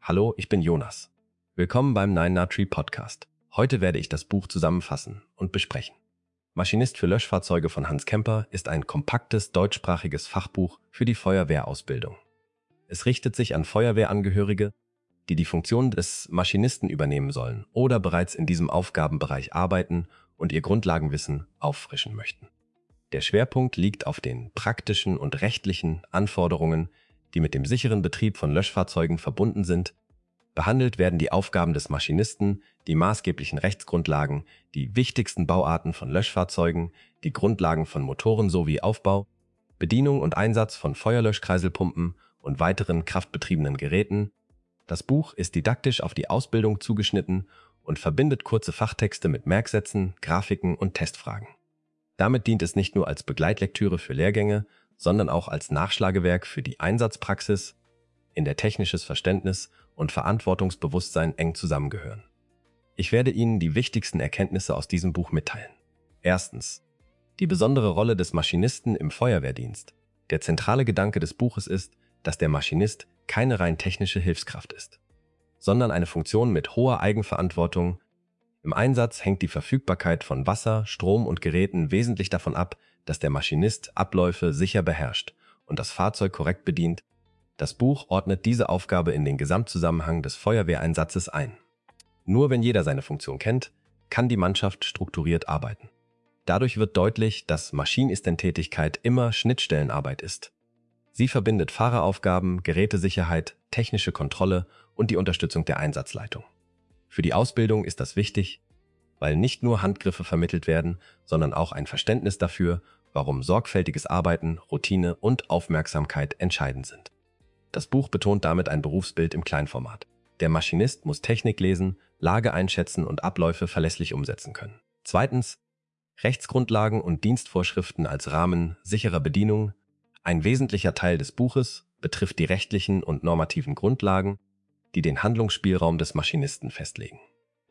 Hallo, ich bin Jonas. Willkommen beim 9na3 Podcast. Heute werde ich das Buch zusammenfassen und besprechen. Maschinist für Löschfahrzeuge von Hans Kemper ist ein kompaktes deutschsprachiges Fachbuch für die Feuerwehrausbildung. Es richtet sich an Feuerwehrangehörige, die die Funktion des Maschinisten übernehmen sollen oder bereits in diesem Aufgabenbereich arbeiten und ihr Grundlagenwissen auffrischen möchten. Der Schwerpunkt liegt auf den praktischen und rechtlichen Anforderungen, die mit dem sicheren Betrieb von Löschfahrzeugen verbunden sind. Behandelt werden die Aufgaben des Maschinisten, die maßgeblichen Rechtsgrundlagen, die wichtigsten Bauarten von Löschfahrzeugen, die Grundlagen von Motoren sowie Aufbau, Bedienung und Einsatz von Feuerlöschkreiselpumpen und weiteren kraftbetriebenen Geräten. Das Buch ist didaktisch auf die Ausbildung zugeschnitten und verbindet kurze Fachtexte mit Merksätzen, Grafiken und Testfragen. Damit dient es nicht nur als Begleitlektüre für Lehrgänge, sondern auch als Nachschlagewerk für die Einsatzpraxis, in der technisches Verständnis und Verantwortungsbewusstsein eng zusammengehören. Ich werde Ihnen die wichtigsten Erkenntnisse aus diesem Buch mitteilen. Erstens. Die besondere Rolle des Maschinisten im Feuerwehrdienst. Der zentrale Gedanke des Buches ist, dass der Maschinist keine rein technische Hilfskraft ist, sondern eine Funktion mit hoher Eigenverantwortung. Im Einsatz hängt die Verfügbarkeit von Wasser, Strom und Geräten wesentlich davon ab, dass der Maschinist Abläufe sicher beherrscht und das Fahrzeug korrekt bedient. Das Buch ordnet diese Aufgabe in den Gesamtzusammenhang des Feuerwehreinsatzes ein. Nur wenn jeder seine Funktion kennt, kann die Mannschaft strukturiert arbeiten. Dadurch wird deutlich, dass Maschinistentätigkeit immer Schnittstellenarbeit ist. Sie verbindet Fahreraufgaben, Gerätesicherheit, technische Kontrolle und die Unterstützung der Einsatzleitung. Für die Ausbildung ist das wichtig, weil nicht nur Handgriffe vermittelt werden, sondern auch ein Verständnis dafür, warum sorgfältiges Arbeiten, Routine und Aufmerksamkeit entscheidend sind. Das Buch betont damit ein Berufsbild im Kleinformat. Der Maschinist muss Technik lesen, Lage einschätzen und Abläufe verlässlich umsetzen können. Zweitens, Rechtsgrundlagen und Dienstvorschriften als Rahmen sicherer Bedienung. Ein wesentlicher Teil des Buches betrifft die rechtlichen und normativen Grundlagen, die den Handlungsspielraum des Maschinisten festlegen.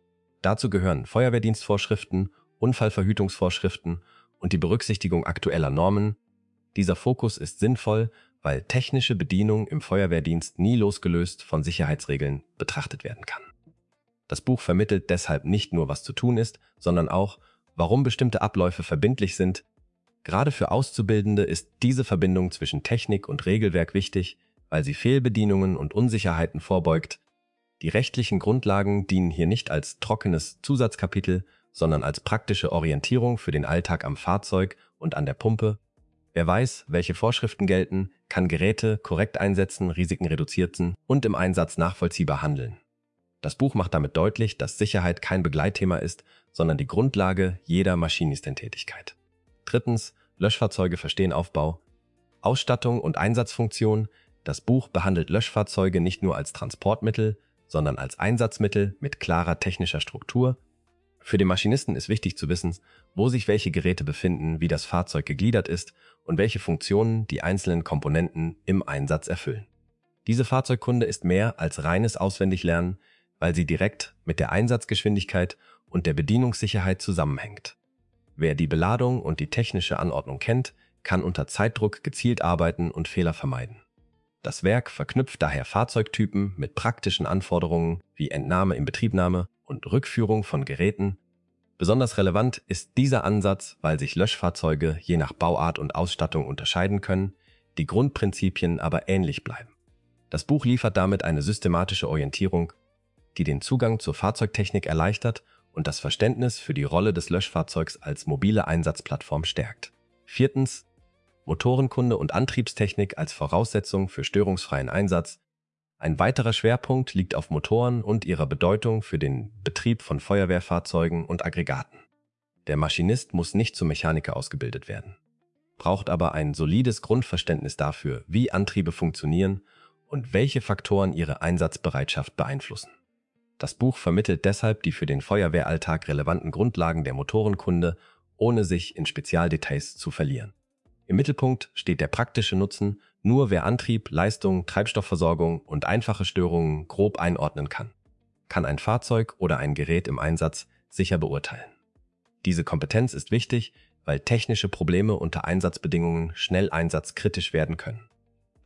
Dazu gehören Feuerwehrdienstvorschriften, Unfallverhütungsvorschriften und die Berücksichtigung aktueller Normen. Dieser Fokus ist sinnvoll, weil technische Bedienung im Feuerwehrdienst nie losgelöst von Sicherheitsregeln betrachtet werden kann. Das Buch vermittelt deshalb nicht nur, was zu tun ist, sondern auch, warum bestimmte Abläufe verbindlich sind. Gerade für Auszubildende ist diese Verbindung zwischen Technik und Regelwerk wichtig, weil sie Fehlbedienungen und Unsicherheiten vorbeugt. Die rechtlichen Grundlagen dienen hier nicht als trockenes Zusatzkapitel, sondern als praktische Orientierung für den Alltag am Fahrzeug und an der Pumpe. Wer weiß, welche Vorschriften gelten, kann Geräte korrekt einsetzen, Risiken reduzieren und im Einsatz nachvollziehbar handeln. Das Buch macht damit deutlich, dass Sicherheit kein Begleitthema ist, sondern die Grundlage jeder Maschinistentätigkeit. Drittens, Löschfahrzeuge verstehen Aufbau, Ausstattung und Einsatzfunktion. Das Buch behandelt Löschfahrzeuge nicht nur als Transportmittel, sondern als Einsatzmittel mit klarer technischer Struktur. Für den Maschinisten ist wichtig zu wissen, wo sich welche Geräte befinden, wie das Fahrzeug gegliedert ist und welche Funktionen die einzelnen Komponenten im Einsatz erfüllen. Diese Fahrzeugkunde ist mehr als reines Auswendiglernen, weil sie direkt mit der Einsatzgeschwindigkeit und der Bedienungssicherheit zusammenhängt. Wer die Beladung und die technische Anordnung kennt, kann unter Zeitdruck gezielt arbeiten und Fehler vermeiden. Das Werk verknüpft daher Fahrzeugtypen mit praktischen Anforderungen wie Entnahme, Inbetriebnahme und Rückführung von Geräten. Besonders relevant ist dieser Ansatz, weil sich Löschfahrzeuge je nach Bauart und Ausstattung unterscheiden können, die Grundprinzipien aber ähnlich bleiben. Das Buch liefert damit eine systematische Orientierung, die den Zugang zur Fahrzeugtechnik erleichtert und das Verständnis für die Rolle des Löschfahrzeugs als mobile Einsatzplattform stärkt. Viertens, Motorenkunde und Antriebstechnik als Voraussetzung für störungsfreien Einsatz. Ein weiterer Schwerpunkt liegt auf Motoren und ihrer Bedeutung für den Betrieb von Feuerwehrfahrzeugen und Aggregaten. Der Maschinist muss nicht zum Mechaniker ausgebildet werden, braucht aber ein solides Grundverständnis dafür, wie Antriebe funktionieren und welche Faktoren ihre Einsatzbereitschaft beeinflussen. Das Buch vermittelt deshalb die für den Feuerwehralltag relevanten Grundlagen der Motorenkunde, ohne sich in Spezialdetails zu verlieren. Im Mittelpunkt steht der praktische Nutzen, nur wer Antrieb, Leistung, Treibstoffversorgung und einfache Störungen grob einordnen kann ein Fahrzeug oder ein Gerät im Einsatz sicher beurteilen. Diese Kompetenz ist wichtig, weil technische Probleme unter Einsatzbedingungen schnell einsatzkritisch werden können.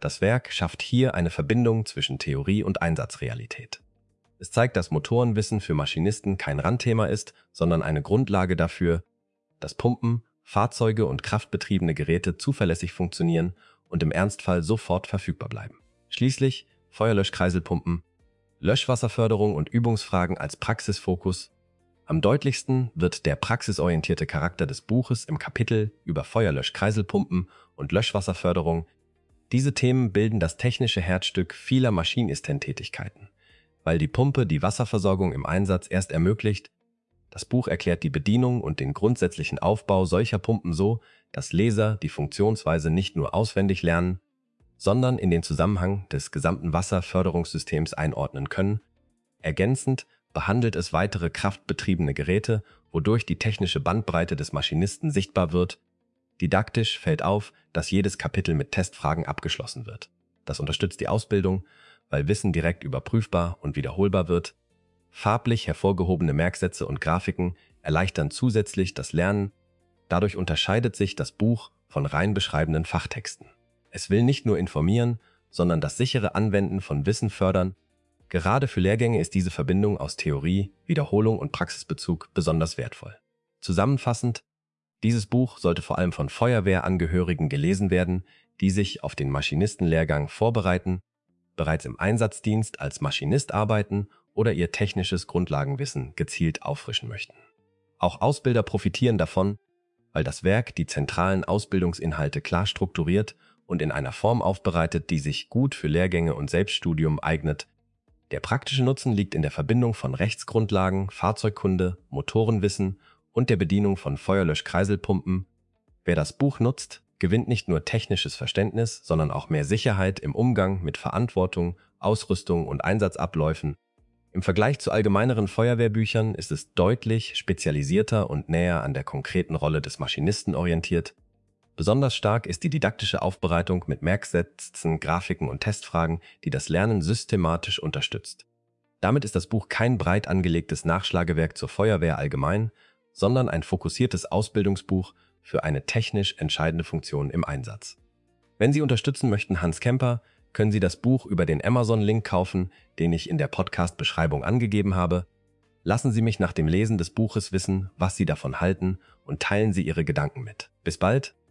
Das Werk schafft hier eine Verbindung zwischen Theorie und Einsatzrealität. Es zeigt, dass Motorenwissen für Maschinisten kein Randthema ist, sondern eine Grundlage dafür, dass Pumpen, Fahrzeuge und kraftbetriebene Geräte zuverlässig funktionieren und im Ernstfall sofort verfügbar bleiben. Schließlich Feuerlöschkreiselpumpen, Löschwasserförderung und Übungsfragen als Praxisfokus. Am deutlichsten wird der praxisorientierte Charakter des Buches im Kapitel über Feuerlöschkreiselpumpen und Löschwasserförderung. Diese Themen bilden das technische Herzstück vieler Maschinentätigkeiten, weil die Pumpe die Wasserversorgung im Einsatz erst ermöglicht. Das Buch erklärt die Bedienung und den grundsätzlichen Aufbau solcher Pumpen so, dass Leser die Funktionsweise nicht nur auswendig lernen, sondern in den Zusammenhang des gesamten Wasserförderungssystems einordnen können. Ergänzend behandelt es weitere kraftbetriebene Geräte, wodurch die technische Bandbreite des Maschinisten sichtbar wird. Didaktisch fällt auf, dass jedes Kapitel mit Testfragen abgeschlossen wird. Das unterstützt die Ausbildung, weil Wissen direkt überprüfbar und wiederholbar wird. Farblich hervorgehobene Merksätze und Grafiken erleichtern zusätzlich das Lernen. Dadurch unterscheidet sich das Buch von rein beschreibenden Fachtexten. Es will nicht nur informieren, sondern das sichere Anwenden von Wissen fördern. Gerade für Lehrgänge ist diese Verbindung aus Theorie, Wiederholung und Praxisbezug besonders wertvoll. Zusammenfassend, dieses Buch sollte vor allem von Feuerwehrangehörigen gelesen werden, die sich auf den Maschinistenlehrgang vorbereiten, bereits im Einsatzdienst als Maschinist arbeiten oder ihr technisches Grundlagenwissen gezielt auffrischen möchten. Auch Ausbilder profitieren davon, weil das Werk die zentralen Ausbildungsinhalte klar strukturiert und in einer Form aufbereitet, die sich gut für Lehrgänge und Selbststudium eignet. Der praktische Nutzen liegt in der Verbindung von Rechtsgrundlagen, Fahrzeugkunde, Motorenwissen und der Bedienung von Feuerlöschkreiselpumpen. Wer das Buch nutzt, gewinnt nicht nur technisches Verständnis, sondern auch mehr Sicherheit im Umgang mit Verantwortung, Ausrüstung und Einsatzabläufen. Im Vergleich zu allgemeineren Feuerwehrbüchern ist es deutlich spezialisierter und näher an der konkreten Rolle des Maschinisten orientiert. Besonders stark ist die didaktische Aufbereitung mit Merksätzen, Grafiken und Testfragen, die das Lernen systematisch unterstützt. Damit ist das Buch kein breit angelegtes Nachschlagewerk zur Feuerwehr allgemein, sondern ein fokussiertes Ausbildungsbuch für eine technisch entscheidende Funktion im Einsatz. Wenn Sie unterstützen möchten Hans Kemper, können Sie das Buch über den Amazon-Link kaufen, den ich in der Podcast-Beschreibung angegeben habe. Lassen Sie mich nach dem Lesen des Buches wissen, was Sie davon halten und teilen Sie Ihre Gedanken mit. Bis bald!